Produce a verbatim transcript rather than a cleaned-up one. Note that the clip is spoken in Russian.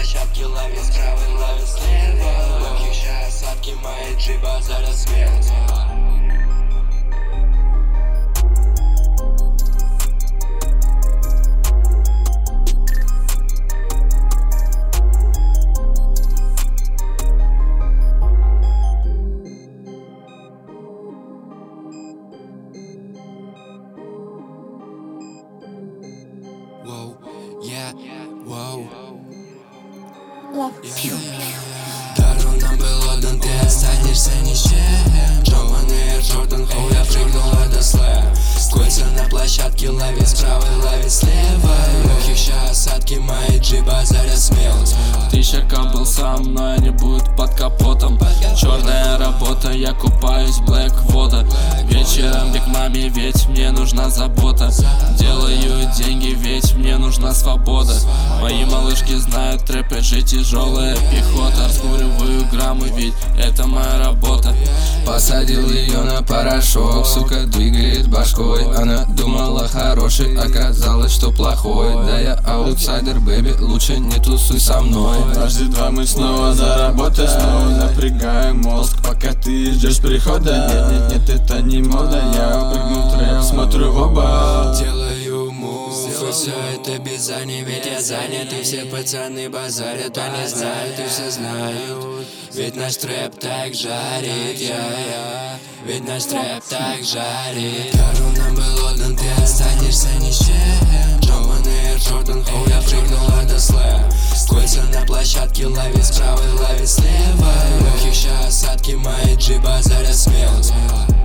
площадке, ловит справа, ловит слева. Легких ща осадки, мои джиба заряд смелости. Воу, я, воу. Дару нам был отдан, ты останешься ни с чем. Джованный Джордан, хоу, я прыгнул, это слэм. Кольца на площадке, ловит справа, ловит слева. Легких ща осадки, мои джиба заряд смелость. Тысяча кап был со мной, они будут под капотом. Черная работа, я купаюсь, блэк вода. Вечером бег маме, ведь мне нужна забота. Делаю деньги, ведь мне нужна свобода. Мои малышки знают трэп, это тяжелая пехота. Раскуриваю граммы, ведь это моя работа. Посадил ее на порошок, сука двигает башкой. Она думала хороший, оказалось, что плохой. Да я аутсайдер, бэби, лучше не тусуй со мной. Дважды два мы снова за работой, снова напрягаем мозг, пока ты ждешь прихода. Нет, нет, нет, это не мода, я прыгнул трек, смотрю в оба. Делаю мув, и все это без зани, ведь я занят. И все пацаны базарят, они знают и все знают. Ведь наш трэп так жарит, я, я. Ведь наш трэп так жарит. Дару нам был отдан, ты останешься ни с чем. Джованный Джордан, хоу, я прыгнул, это слэм. Кольца на площадке, ловит справа, ловит слева. Легких ща осадки, мои джиба заряд смелость.